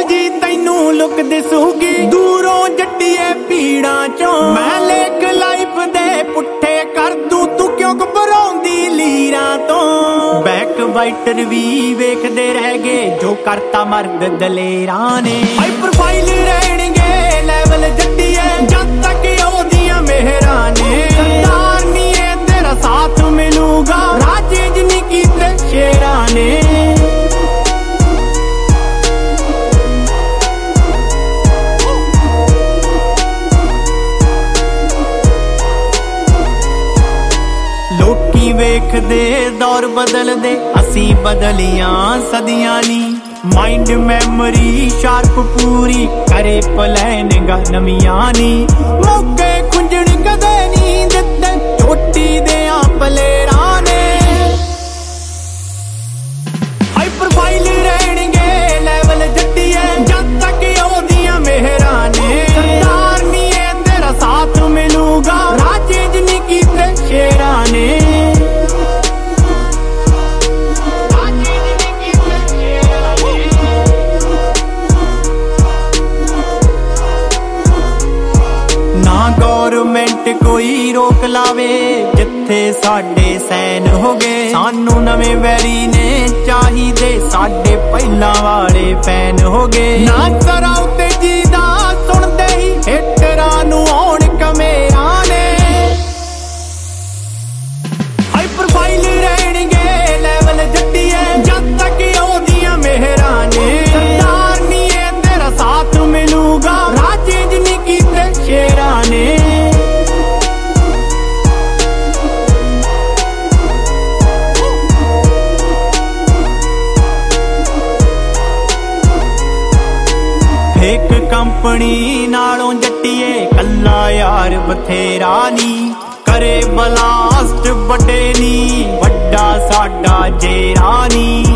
ਜੀ ਤੈਨੂੰ ਲੁਕ ਦਿਸੂਗੀ ਦੂਰੋਂ ਜੱਟੀਏ ਪੀੜਾਂ ਚੋਂ। ਮੈਂ ਲੇਖ ਲਾਈਫ ਦੇ ਪੁੱਠੇ ਕਰ ਦੂੰ ਤੂੰ ਕਿਉਂ ਘਬਰਾਉਂਦੀ ਲੀਰਾਂ ਤੋਂ। ਬੈਕ ਵਾਈਟਰ ਵੀ ਵੇਖਦੇ ਰਹਿ ਗਏ ਜੋ ਕਰਤਾ ਮਰਦ ਦਲੇਰਾਂ ਨੇ। ਹਾਈ ਪ੍ਰੋਫਾਈਲ ਰਹਿਣਗੇ ਲੈਵਲ ਜੱਟੀਏ ਜਦ ਤੱਕ ਉਹਦੀਆਂ ਮਿਹਰਾਂ ਨੇ। ਸਰਦਾਰ ਨੀ ਤੇਰਾ ਸਾਥ ਮਿਲੂਗਾ ਰਾਜੇ ਜਿੰਨੀ ਕੀਤੇ ਸ਼ੇਰਾਂ ਨੇ। ਲੋਕੀ ਵੇਖਦੇ ਦੌਰ ਬਦਲਦੇ ਅਸੀਂ ਬਦਲੀਆਂ ਸਦੀਆਂ ਨੀ। ਮਾਈਂਡ ਮੈਮਰੀ ਸ਼ਾਰਪ ਪੂਰੀ ਕਰੇ ਪਲੈਨ ਗਾ ਨਵੀਆਂ ਨੀ। ਮੌਕੇ ਖੁੰਝਣ ਕਦੇ ਨੀ ਦਿੱਤੇ ਚੋਟੀ ਦੇ ਪਲੇਰਾਂ ਨੇ। ਹਾਈ ਪ੍ਰੋਫਾਈਲ ਰਹਿਣਗੇ ਲੈਵਲ ਜੱਟੀਏ ਜਦ ਤੱਕ ਉਹਦੀਆਂ ਮਿਹਰਾਂ ਨੇ। ਸਰਦਾਰ ਨੀ ਤੇਰਾ ਸਾਥ ਮਿਲੂਗਾ ਰਾਜੇ ਜਿੰਨੀ ਕੀਤੇ ਸ਼ੇਰਾਂ ਨੇ। ਗੌਰਮੈਂਟ ਕੋਈ ਰੋਕ ਲਾਵੇ ਜਿੱਥੇ ਸਾਡੇ ਸੈਨ ਹੋ ਗਏ। ਸਾਨੂੰ ਨਵੇਂ ਵੈਰੀ ਨੇ ਚਾਹੀਦੇ ਸਾਡੇ ਪਹਿਲਾਂ ਵਾਲੇ ਫੈਨ ਹੋ ਗਏ। ਨਾ ਕਰਾ ਉੱਤੇ ਜੀ ਦਾ ਸੁਣਦੇ ਹੀ ਹਿੱਟਰਾਂ ਨੂੰ ਆਉਣ ਕਮੇਰਾਂ ਨੇ। ਹਾਈ ਪ੍ਰੋਫਾਈਲ ਰਹਿਣਗੇ ਲੈਵਲ ਜੱਟੀਏ ਜਦ ਤੱਕ ਉਹਦੀਆਂ ਮਿਹਰਾਂ ਨੇ। ਸਰਦਾਰ ਨੀ ਤੇਰਾ ਸਾਥ ਮਿਲੂਗਾ ਰਾਜੇ ਜਿੰਨੀ ਕੀਤੇ ਸ਼ੇਰਾਂ ਨੇ। ਇੱਕ ਕੰਪਨੀ ਨਾਲੋਂ ਜੱਟੀਏ ਕੱਲਾ ਯਾਰ ਬਥੇਰਾ ਨੀ। ਕਰੇ ਬਲਾਸਟ ਵੱਡੇ ਨੀ ਵੱਡਾ ਸਾਡਾ ਜੇਰਾ ਨੀ।